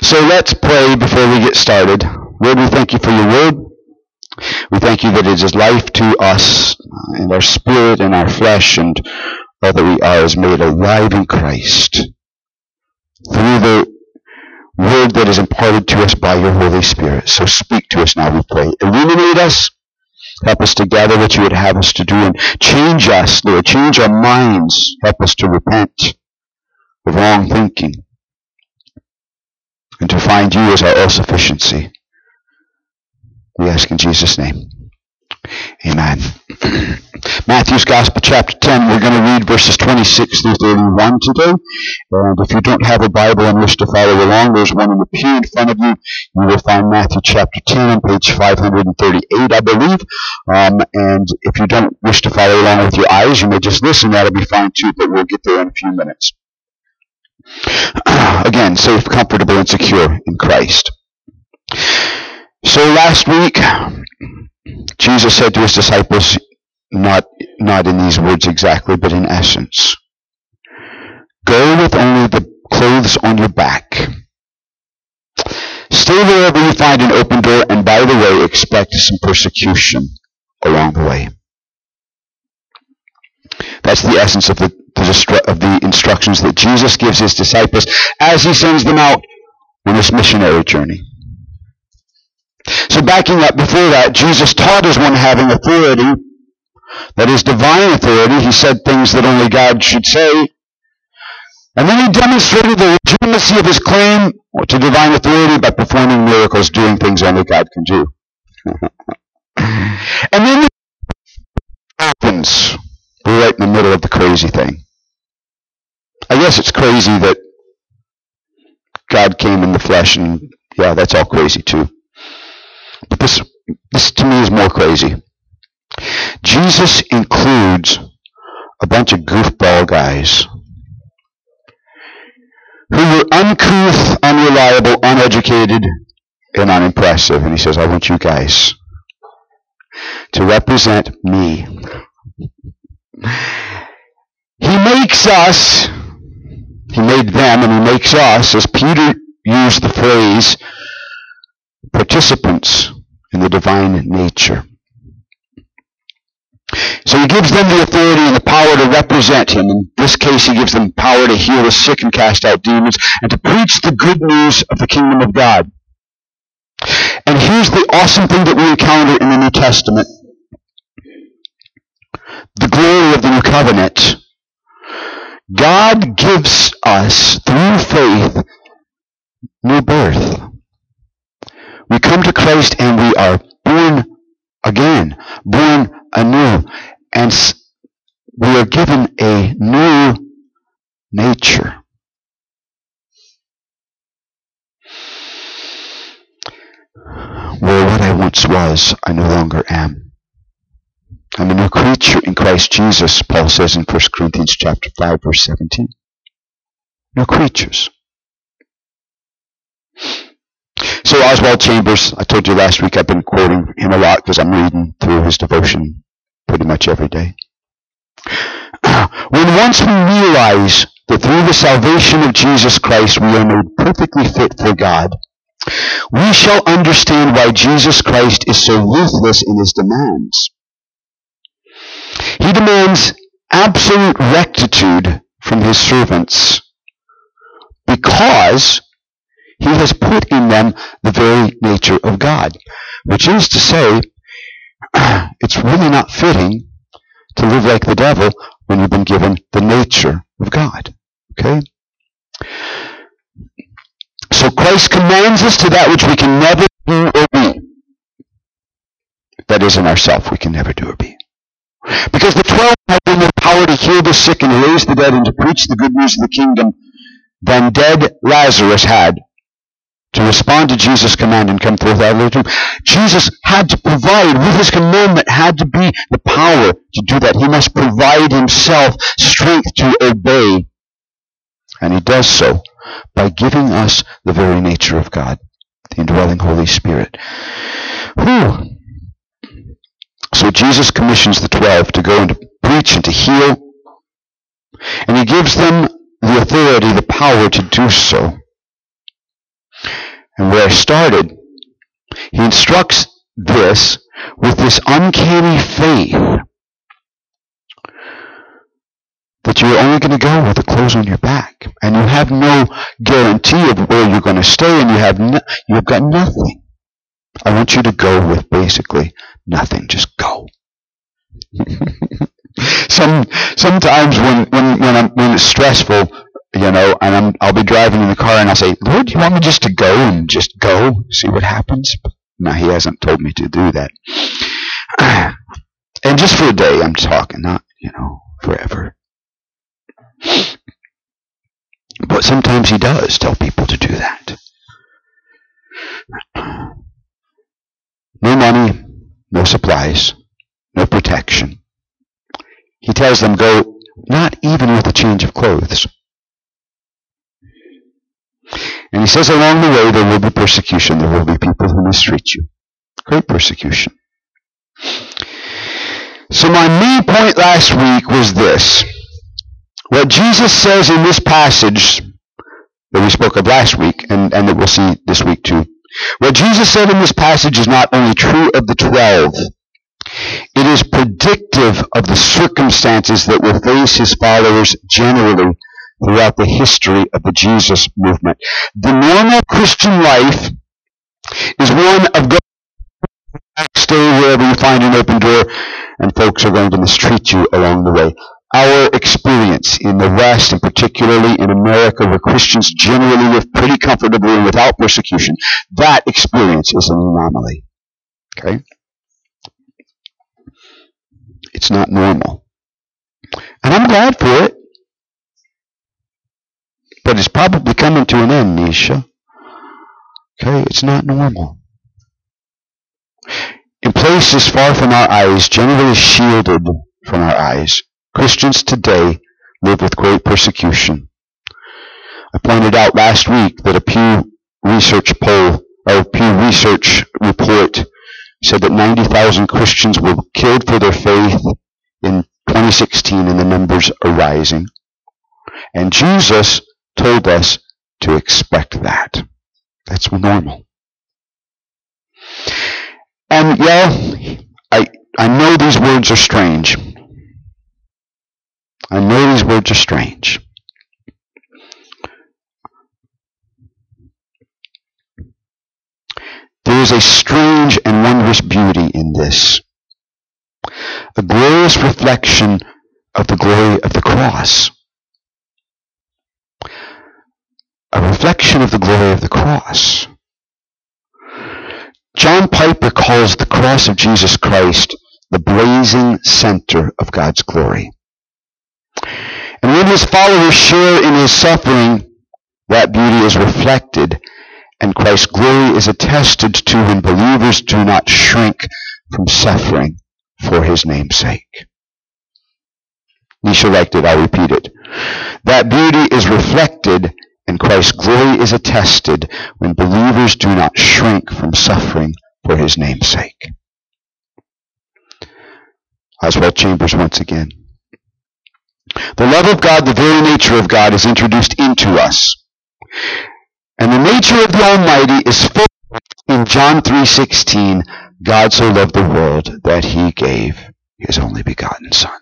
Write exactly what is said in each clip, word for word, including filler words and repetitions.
So let's pray before we get started. Lord, we thank you for your word. We thank you that it is life to us, and our spirit and our flesh, and all that we are is made alive in Christ through the word that is imparted to us by your Holy Spirit. So speak to us now, we pray. Illuminate us. Help us to gather what you would have us to do, and change us, Lord. Change our minds. Help us to repent of wrong thinking and to find you as our all-sufficiency. We ask in Jesus' name. Amen. Matthew's Gospel, chapter ten. We're going to read verses twenty-six through thirty-one today. And if you don't have a Bible and wish to follow along, there's one in the pew in front of you. You will find Matthew chapter ten on page five hundred thirty-eight, I believe. Um, and if you don't wish to follow along with your eyes, you may just listen. That'll be fine too, but we'll get there in a few minutes. Again, safe, comfortable, and secure in Christ. So last week, Jesus said to his disciples, not, not in these words exactly, but in essence, go with only the clothes on your back. Stay wherever you find an open door, and by the way, expect some persecution along the way. That's the essence of the, the, of the instructions that Jesus gives his disciples as he sends them out on this missionary journey. So backing up before that, Jesus taught as one having authority, that is divine authority. He said things that only God should say. And then he demonstrated the legitimacy of his claim to divine authority by performing miracles, doing things only God can do. And then it happens. We're right in the middle of the crazy thing. I guess it's crazy that God came in the flesh, and yeah, that's all crazy too. But this, this to me is more crazy. Jesus includes a bunch of goofball guys who were uncouth, unreliable, uneducated, and unimpressive. And he says, I want you guys to represent me. He makes us, he made them, and he makes us, as Peter used the phrase, participants in the divine nature. So he gives them the authority and the power to represent him. In this case, he gives them power to heal the sick and cast out demons and to preach the good news of the kingdom of God. And here's the awesome thing that we encounter in the New Testament. The glory of the new covenant. God gives us, through faith, new birth. We come to Christ and we are born again, born anew, and we are given a new nature. Where what I once was, I no longer am. I'm a new creature in Christ Jesus, Paul says in First Corinthians chapter five, verse seventeen. New creatures. So Oswald Chambers, I told you last week I've been quoting him a lot because I'm reading through his devotion pretty much every day. When once we realize that through the salvation of Jesus Christ we are made perfectly fit for God, we shall understand why Jesus Christ is so ruthless in his demands. He demands absolute rectitude from his servants because he has put in them the very nature of God, which is to say, it's really not fitting to live like the devil when you've been given the nature of God. Okay? So Christ commands us to that which we can never do or be. That is in ourself, we can never do or be. Because the twelve had the power to heal the sick and raise the dead and to preach the good news of the kingdom than dead Lazarus had to respond to Jesus' command and come forth out of the tomb. Jesus had to provide, with his commandment, had to be the power to do that. He must provide himself strength to obey. And he does so by giving us the very nature of God, the indwelling Holy Spirit. Whew. So Jesus commissions the twelve to go and to preach and to heal. And he gives them the authority, the power to do so. And where I started, he instructs this with this uncanny faith that you're only going to go with the clothes on your back, and you have no guarantee of where you're going to stay, and you have no, you've got nothing. I want you to go with basically nothing. Just go. Some sometimes when when when, I'm, when it's stressful, you know, and I'm I'll be driving in the car and I'll say, Lord, do you want me just to go and just go, see what happens? But no, he hasn't told me to do that. And just for a day, I'm talking, not, you know, forever. But sometimes he does tell people to do that. No money, no supplies, no protection. He tells them, go not even with a change of clothes. And he says along the way there will be persecution. There will be people who mistreat you. Great persecution. So my main point last week was this. What Jesus says in this passage that we spoke of last week, and, and that we'll see this week too. What Jesus said in this passage is not only true of the twelve, it is predictive of the circumstances that will face his followers generally throughout the history of the Jesus movement. The normal Christian life is one of going back, stay wherever you find an open door, and folks are going to mistreat you along the way. Our experience in the West, and particularly in America, where Christians generally live pretty comfortably and without persecution, that experience is an anomaly. Okay? It's not normal. And I'm glad for it. But it's probably coming to an end, Nisha. Okay? It's not normal. In places far from our eyes, generally shielded from our eyes, Christians today live with great persecution. I pointed out last week that a Pew Research poll, or Pew Research report, said that ninety thousand Christians were killed for their faith in twenty sixteen, and the numbers are rising. And Jesus told us to expect that. That's normal. And yeah, I I know these words are strange. I know these words are strange. There is a strange and wondrous beauty in this. A glorious reflection of the glory of the cross. A reflection of the glory of the cross. John Piper calls the cross of Jesus Christ the blazing center of God's glory. And when his followers share in his suffering, that beauty is reflected, and Christ's glory is attested to when believers do not shrink from suffering for his name's sake. Nisha liked it, I'll repeat it. That beauty is reflected, and Christ's glory is attested when believers do not shrink from suffering for his name's sake. Oswald Chambers once again. The love of God, the very nature of God, is introduced into us. And the nature of the Almighty is full in John three sixteen. God so loved the world that he gave his only begotten Son.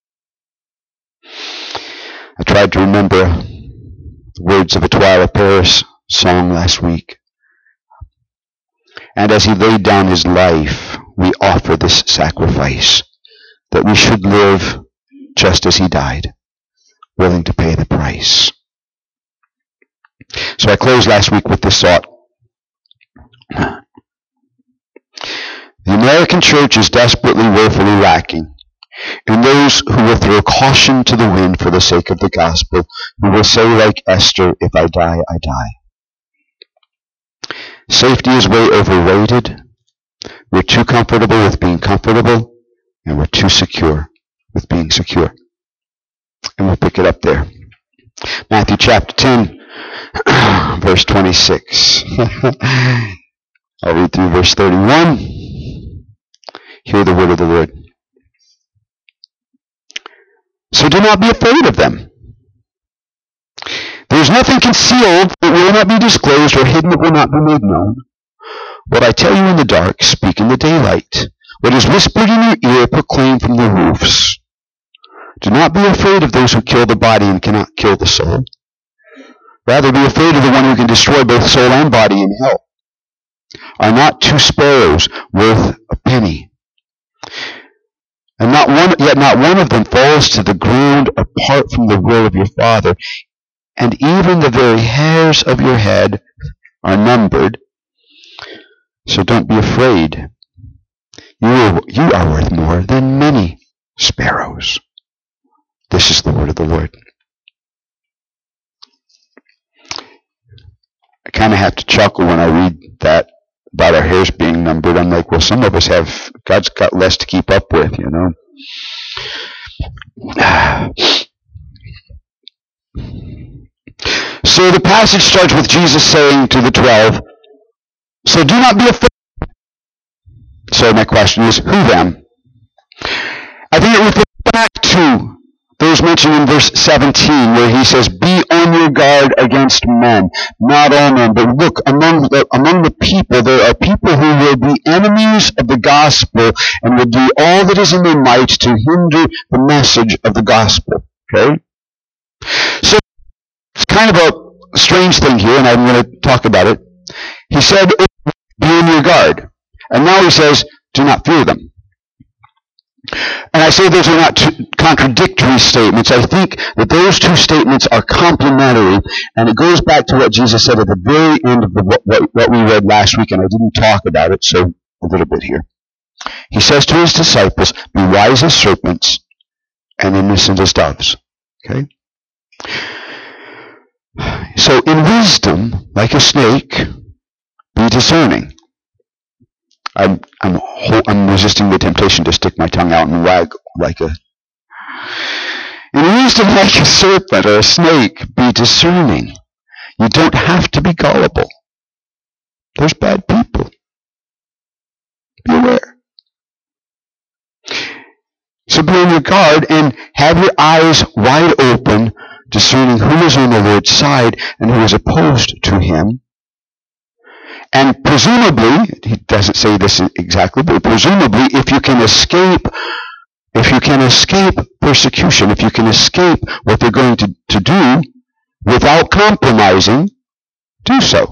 I tried to remember the words of a Twyla Paris song last week. And as he laid down his life, we offer this sacrifice, that we should live just as he died, willing to pay the price. So I closed last week with this thought. The American church is desperately, woefully lacking in those who will throw caution to the wind for the sake of the gospel, who will say like Esther, if I die, I die. Safety is way overrated. We're too comfortable with being comfortable, and we're too secure with being secure. And we'll pick it up there. Matthew chapter ten, verse twenty-six. I'll read through verse thirty-one. Hear the word of the Lord. So do not be afraid of them. They There's nothing concealed that will not be disclosed, or hidden that will not be made known. What I tell you in the dark, speak in the daylight. What is whispered in your ear, proclaim from the roofs. Do not be afraid of those who kill the body and cannot kill the soul. Rather, be afraid of the one who can destroy both soul and body in hell. Are not two sparrows worth a penny? And not one, yet not one of them falls to the ground apart from the will of your Father. And even the very hairs of your head are numbered. So don't be afraid. You are, you are worth more than many sparrows. This is the word of the Lord. I kind of have to chuckle when I read that about our hairs being numbered. I'm like, well, some of us have, God's got less to keep up with, you know. So the passage starts with Jesus saying to the twelve, so do not be afraid. So my question is, who then? I think it refers back to those mentioned in verse seventeen, where he says, be on your guard against men. Not all men, but look, among the, among the people, there are people who will be enemies of the gospel and will do all that is in their might to hinder the message of the gospel. Okay? So, it's kind of a strange thing here, and I'm going to talk about it. He said, be on your guard. And now he says, do not fear them. And I say those are not two contradictory statements. I think that those two statements are complementary, and it goes back to what Jesus said at the very end of the, what, what, what we read last week, and I didn't talk about it, so a little bit here. He says to his disciples, be wise as serpents and innocent as doves. Okay? So in wisdom, like a snake, be discerning. I'm, I'm, I'm resisting the temptation to stick my tongue out and wag like a... In wisdom, like a serpent or a snake, be discerning. You don't have to be gullible. There's bad people. Be aware. So be on your guard and have your eyes wide open, discerning who is on the Lord's side and who is opposed to him. And presumably, he doesn't say this exactly, but presumably, if you can escape, if you can escape persecution, if you can escape what they're going to, to do without compromising, do so.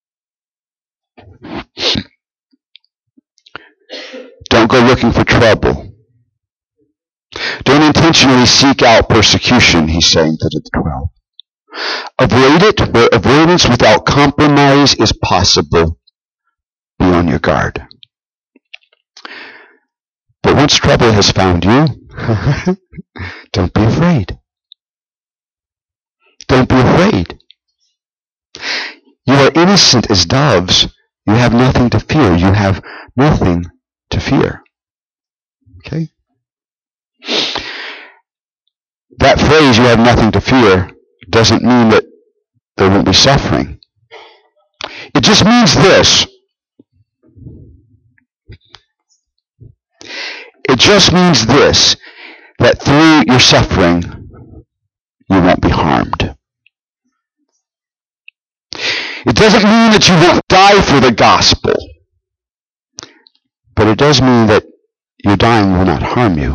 Don't go looking for trouble. Don't intentionally seek out persecution, he's saying to the twelve. Avoid it where avoidance without compromise is possible. Be on your guard. But once trouble has found you, don't be afraid. Don't be afraid. You are innocent as doves. You have nothing to fear. You have nothing to fear. Okay? That phrase, you have nothing to fear, doesn't mean that there won't be suffering. It just means this. It just means this, that through your suffering, you won't be harmed. It doesn't mean that you won't die for the gospel, but it does mean that your dying will not harm you.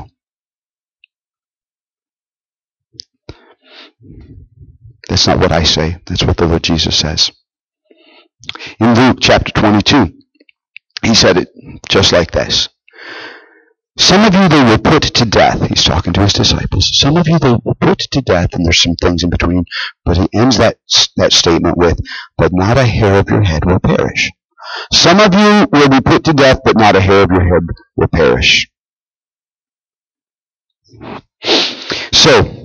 That's not what I say. That's what the Lord Jesus says. In Luke chapter twenty-two, he said it just like this. Some of you they will put to death. He's talking to his disciples. Some of you they will put to death, and there's some things in between, but he ends that, that statement with, but not a hair of your head will perish. Some of you will be put to death, but not a hair of your head will perish. So,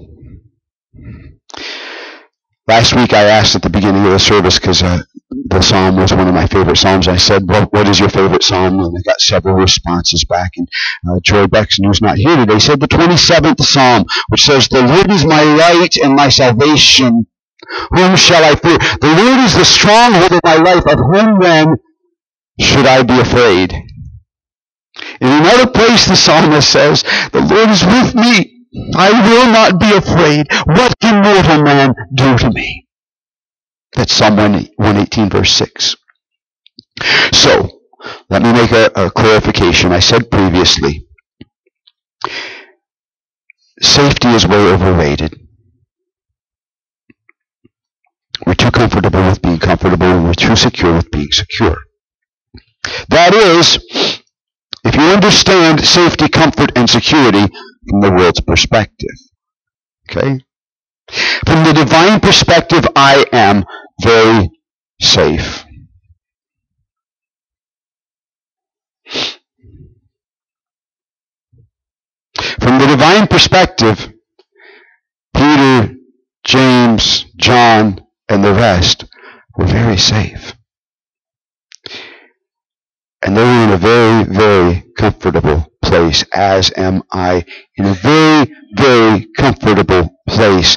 last week I asked at the beginning of the service, because uh, the psalm was one of my favorite psalms. I said, well, what is your favorite psalm? And I got several responses back. And uh, Joy Bexon, who's not here today, said the twenty-seventh psalm, which says, the Lord is my light and my salvation. Whom shall I fear? The Lord is the stronghold of my life. Of whom then should I be afraid? In another place, the psalmist says, the Lord is with me. I will not be afraid. What can mortal man do to me? That's Psalm one eighteen, verse six. So, let me make a, a clarification. I said previously, safety is way overrated. We're too comfortable with being comfortable, and we're too secure with being secure. That is, if you understand safety, comfort, and security from the world's perspective. Okay? From the divine perspective, I am very safe. From the divine perspective, Peter, James, John, and the rest were very safe. And they were in a very, very comfortable place, as am I, in a very, very comfortable place.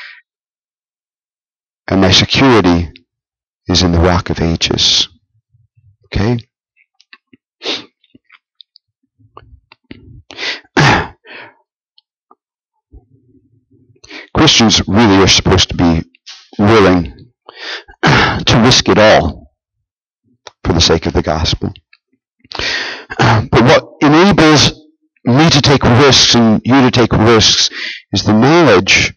And my security is in the Rock of Ages. Okay? Christians really are supposed to be willing to risk it all for the sake of the gospel. But what enables me to take risks and you to take risks is the knowledge,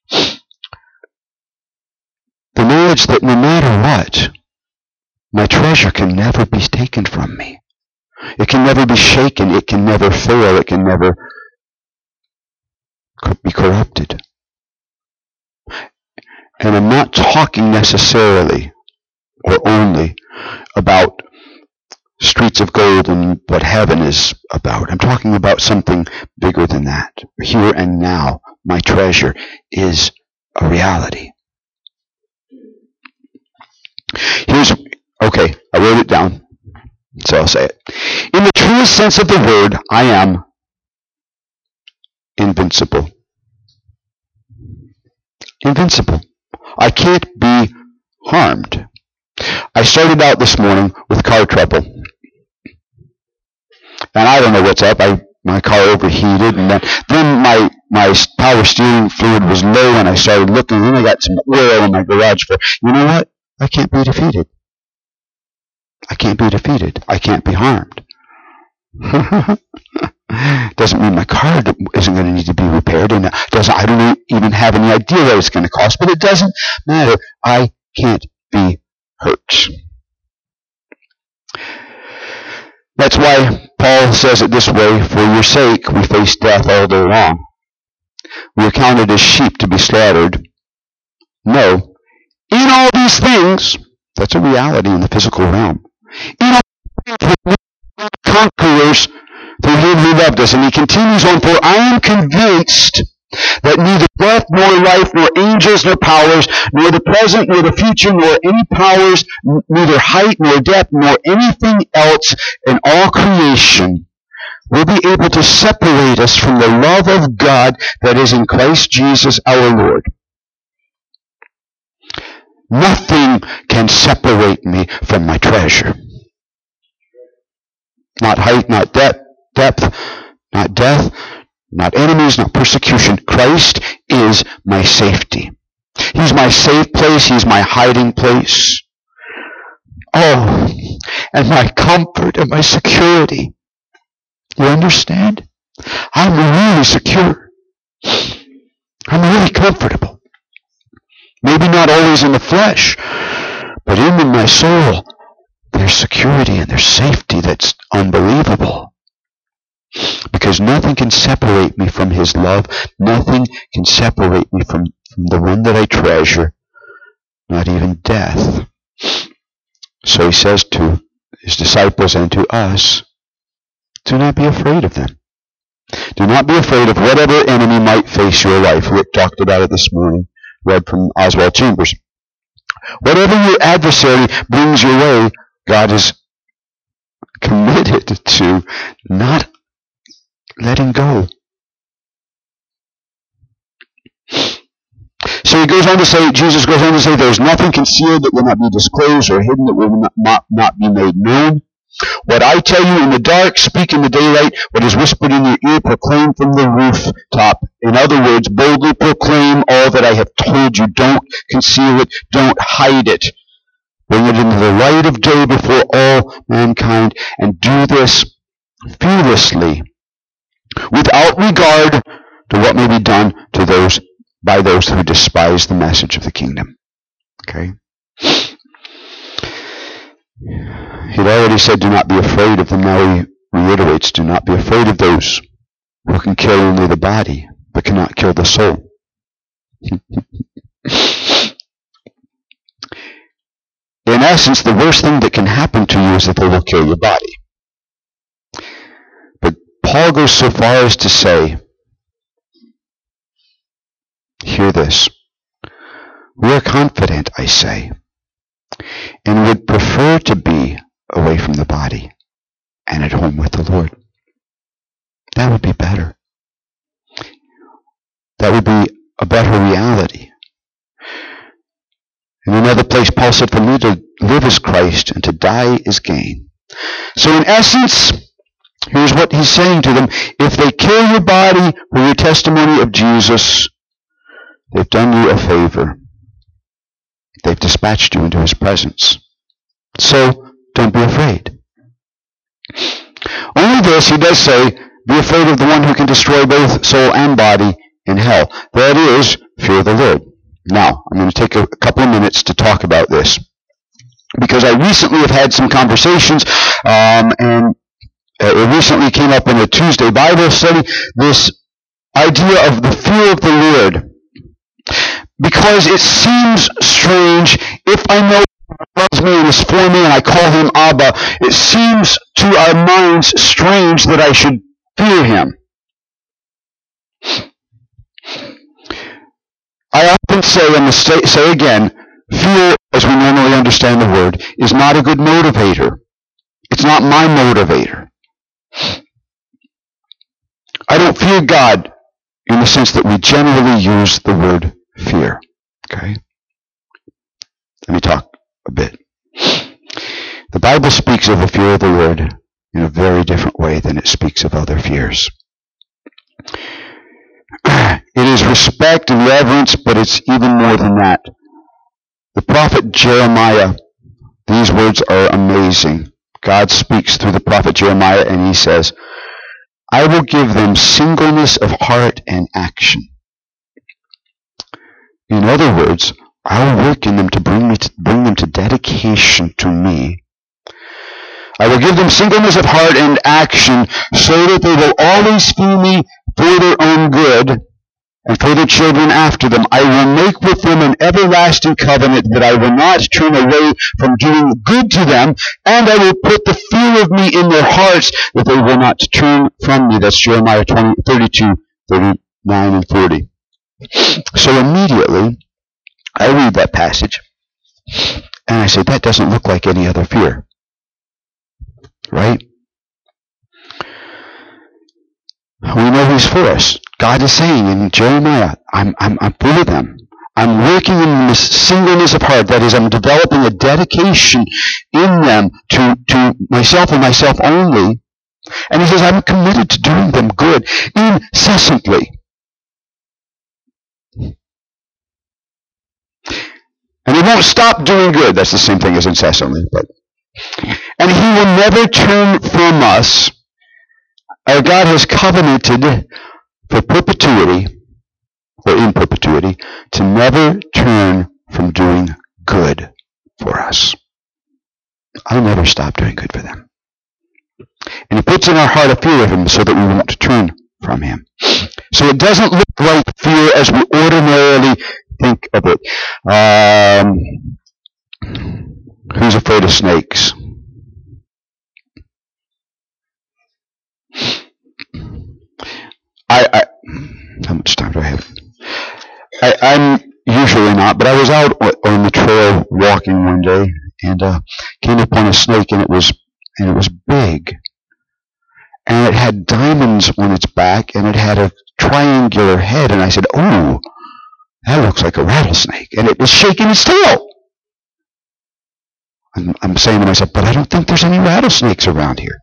the knowledge that no matter what, my treasure can never be taken from me. It can never be shaken. It can never fail. It can never be corrupted. And I'm not talking necessarily or only about streets of gold and what heaven is about. I'm talking about something bigger than that. Here and now, my treasure is a reality. Here's, okay, I wrote it down, so I'll say it. In the truest sense of the word, I am invincible. Invincible. I can't be harmed. I started out this morning with car trouble. And I don't know what's up. I my car overheated, and then, then my my power steering fluid was low, and I started looking, and then I got some oil in my garage floor. You know what? I can't be defeated. I can't be defeated. I can't be harmed. Doesn't mean my car isn't going to need to be repaired, and doesn't. I don't even have any idea what it's going to cost, but it doesn't matter. I can't be hurt. That's why Paul says it this way, for your sake we face death all day long. We are counted as sheep to be slaughtered. No, in all these things, that's a reality in the physical realm. In all these things, we are conquerors through him who loved us. And he continues on, for I am convinced that neither death, nor life, nor angels, nor powers, nor the present, nor the future, nor any powers, neither height, nor depth, nor anything else in all creation will be able to separate us from the love of God that is in Christ Jesus our Lord. Nothing can separate me from my treasure. Not height, not depth, depth, not death, not enemies, not persecution. Christ is my safety. He's my safe place. He's my hiding place. Oh, and my comfort and my security. You understand? I'm really secure. I'm really comfortable. Maybe not always in the flesh, but in my soul, there's security and there's safety that's unbelievable. Because nothing can separate me from his love. Nothing can separate me from, from the one that I treasure. Not even death. So he says to his disciples and to us, do not be afraid of them. Do not be afraid of whatever enemy might face your life. Rick talked about it this morning. Read from Oswald Chambers. Whatever your adversary brings your way, God is committed to not letting go. So he goes on to say, Jesus goes on to say, there is nothing concealed that will not be disclosed, or hidden that will not, not, not be made known. What I tell you in the dark, speak in the daylight. What is whispered in your ear, proclaim from the rooftop. In other words, boldly proclaim all that I have told you. Don't conceal it. Don't hide it. Bring it into the light of day before all mankind, and do this fearlessly, without regard to what may be done to those by those who despise the message of the kingdom. Okay? He'd already said, do not be afraid of them. Now he reiterates, do not be afraid of those who can kill only the body, but cannot kill the soul. In essence, the worst thing that can happen to you is that they will kill your body. But Paul goes so far as to say, hear this, we are confident, I say, and would prefer to be away from the body and at home with the Lord. That would be better. That would be a better reality. In another place, Paul said, for me to live is Christ and to die is gain. So in essence, here's what he's saying to them. If they kill your body for your testimony of Jesus, they've done you a favor. They've dispatched you into his presence. So don't be afraid. Only this, he does say, be afraid of the one who can destroy both soul and body in hell. That is, fear the Lord. Now, I'm going to take a couple of minutes to talk about this, because I recently have had some conversations, um, and it recently came up in a Tuesday Bible study, this idea of the fear of the Lord. Because it seems strange, if I know he loves me and is for me and I call him Abba, it seems to our minds strange that I should fear him. I often say, and must say, say again, fear, as we normally understand the word, is not a good motivator. It's not my motivator. I don't fear God in the sense that we generally use the word fear. Okay? Let me talk a bit. The Bible speaks of the fear of the Lord in a very different way than it speaks of other fears. It is respect and reverence, but it's even more than that. The prophet Jeremiah, these words are amazing. God speaks through the prophet Jeremiah, and he says, I will give them singleness of heart and action. In other words, I will work in them to bring me to bring them to dedication to me. I will give them singleness of heart and action so that they will always fear me for their own good and for their children after them. I will make with them an everlasting covenant that I will not turn away from doing good to them, and I will put the fear of me in their hearts that they will not turn from me. That's Jeremiah thirty-two, thirty-nine, and forty. So immediately, I read that passage, and I say, that doesn't look like any other fear. Right? We know he's for us. God is saying in Jeremiah, I'm, I'm, I'm for them. I'm working in this singleness of heart. That is, I'm developing a dedication in them to, to myself and myself only. And he says, I'm committed to doing them good incessantly. And he won't stop doing good. That's the same thing as incessantly. But, and he will never turn from us. Our God has covenanted for perpetuity, or in perpetuity, to never turn from doing good for us. I'll never stop doing good for them. And he puts in our heart a fear of him so that we won't turn from him. So it doesn't look like fear as we ordinarily think of it. Um, who's afraid of snakes? I, I how much time do I have? I, I'm usually not, but I was out on the trail walking one day and uh, came upon a snake, and it was and it was big, and it had diamonds on its back, and it had a triangular head, and I said, "Oh, that looks like a rattlesnake," and it was shaking its tail. I'm, I'm saying to myself, but I don't think there's any rattlesnakes around here.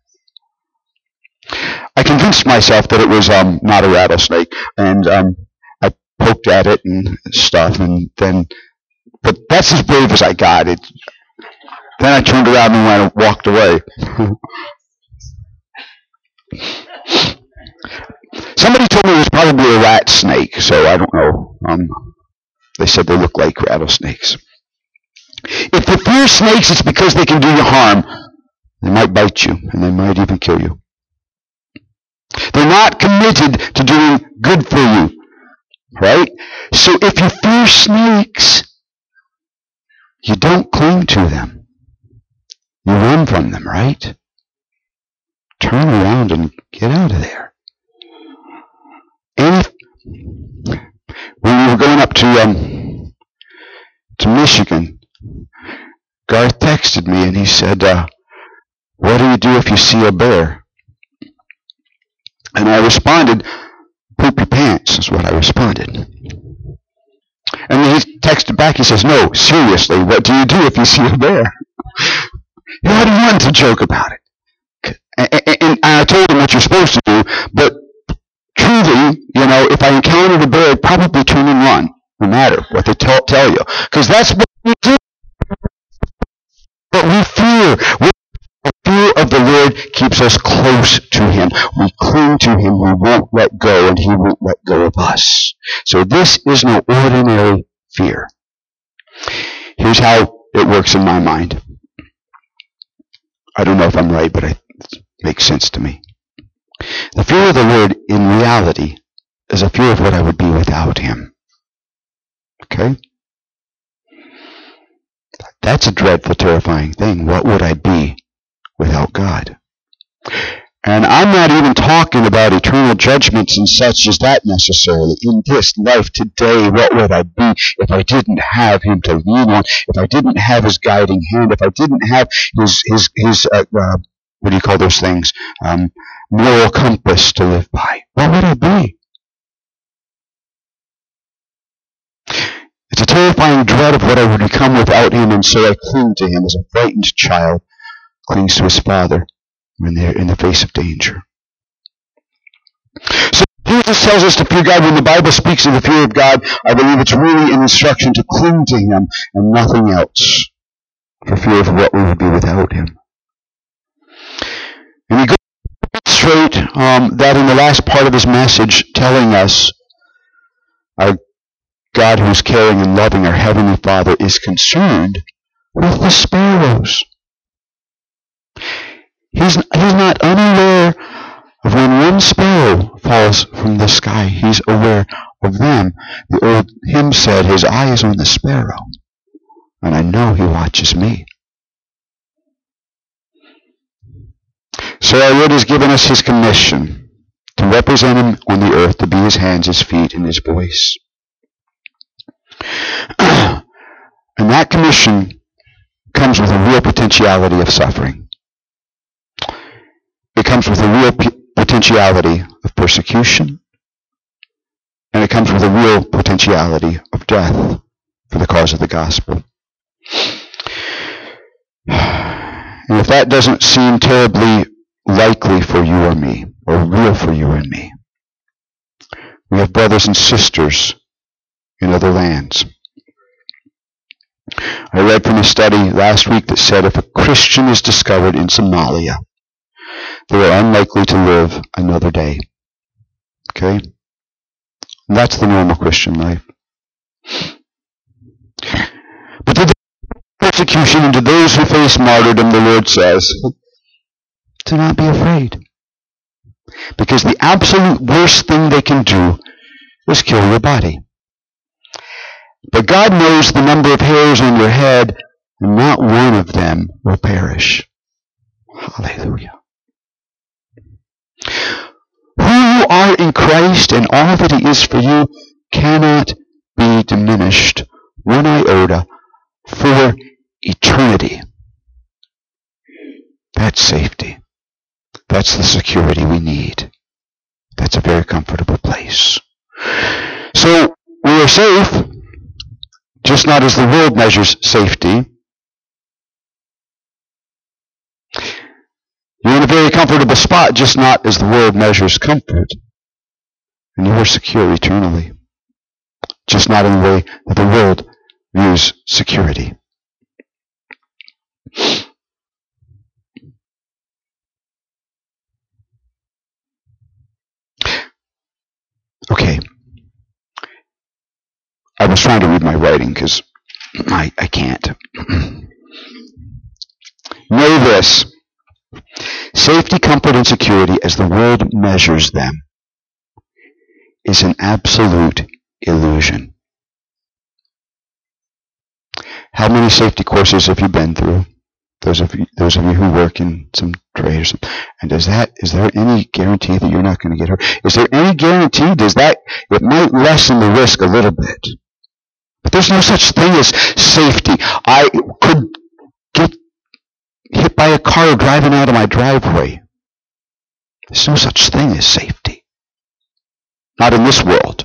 I convinced myself that it was um, not a rattlesnake, and um, I poked at it and stuff, and then, but that's as brave as I got. It. Then I turned around and went, walked away. Somebody told me it was probably a rat snake, so I don't know. Um, they said they look like rattlesnakes. If you fear snakes, it's because they can do you harm. They might bite you, and they might even kill you. They're not committed to doing good for you, right? So if you fear snakes, you don't cling to them. You run from them, right? Turn around and get out of there. And if, when we were going up to um, to Michigan, Garth texted me and he said, uh, what do you do if you see a bear? And I responded, poop your pants, is what I responded. And then he texted back, he says, no, seriously, what do you do if you see a bear? You had one to joke about it. And I told him what you're supposed to do, but truly, you know, if I encountered a bear, I'd probably turn and run, no matter what they tell, tell you. Because that's what we do. But we fear. We, the fear of the Lord keeps us close to Him. We cling to Him. We won't let go, and He won't let go of us. So this is no ordinary fear. Here's how it works in my mind. I don't know if I'm right, but it makes sense to me. The fear of the Lord, in reality, is a fear of what I would be without Him. Okay? That's a dreadful, terrifying thing. What would I be without God? And I'm not even talking about eternal judgments and such as that necessarily. In this life today, what would I be if I didn't have Him to lean on, if I didn't have His guiding hand, if I didn't have His, His, His uh, uh, what do you call those things? Um, moral compass to live by. What would I be? It's a terrifying dread of what I would become without Him, and so I cling to Him as a frightened child clings to his father when they're in the face of danger. So Jesus tells us to fear God. When the Bible speaks of the fear of God, I believe it's really an instruction to cling to Him and nothing else, for fear of what we would be without Him. And he goes straight um, that in the last part of his message, telling us our God, who is caring and loving, our Heavenly Father, is concerned with the sparrows. He's, he's not unaware of when one sparrow falls from the sky. He's aware of them. The old hymn said, His eye is on the sparrow, and I know He watches me. So our Lord has given us His commission to represent Him on the earth, to be His hands, His feet, and His voice. And that commission comes with a real potentiality of suffering. It comes with a real p- potentiality of persecution. And it comes with a real potentiality of death for the cause of the gospel. And if that doesn't seem terribly likely for you or me, or real for you and me, we have brothers and sisters in other lands. I read from a study last week that said if a Christian is discovered in Somalia, they are unlikely to live another day. Okay? And that's the normal Christian life. But to the persecution and to those who face martyrdom, the Lord says, do not be afraid. Because the absolute worst thing they can do is kill your body. But God knows the number of hairs on your head, and not one of them will perish. Hallelujah. Who you are in Christ and all that He is for you cannot be diminished one iota for eternity. That's safety. That's the security we need. That's a very comfortable place. So we are safe, just not as the world measures safety. very comfortable spot, just not as the world measures comfort. And you are secure eternally, just not in the way that the world views security. Okay. I was trying to read my writing because I, I can't. Know this. Safety, comfort, and security as the world measures them is an absolute illusion. How many safety courses have you been through? Those of you, those of you who work in some trade or something. And does that, is there any guarantee that you're not going to get hurt? Is there any guarantee? Does that, it might lessen the risk a little bit. But there's no such thing as safety. I could get hit by a car driving out of my driveway. There's no such thing as safety. Not in this world.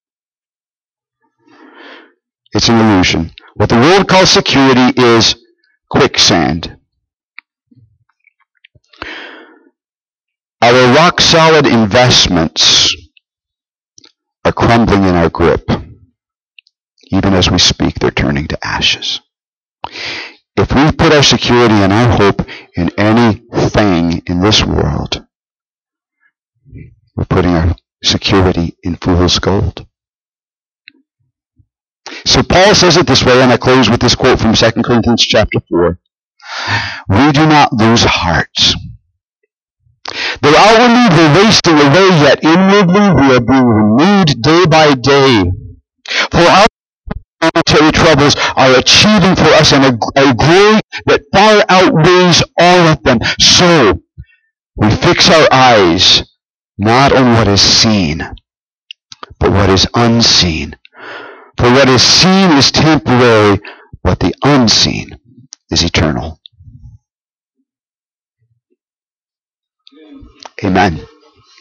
It's an illusion. What the world calls security is quicksand. Our rock-solid investments are crumbling in our grip. Even as we speak, they're turning to ashes. If we put our security and our hope in anything in this world, we're putting our security in fool's gold. So Paul says it this way, and I close with this quote from Second Corinthians chapter four. We do not lose heart. Though outwardly we're wasting away, yet inwardly we are being renewed day by day. For our momentary troubles are achieving for us an, a glory that far outweighs all of them. So we fix our eyes not on what is seen, but what is unseen. For what is seen is temporary, but the unseen is eternal. Amen.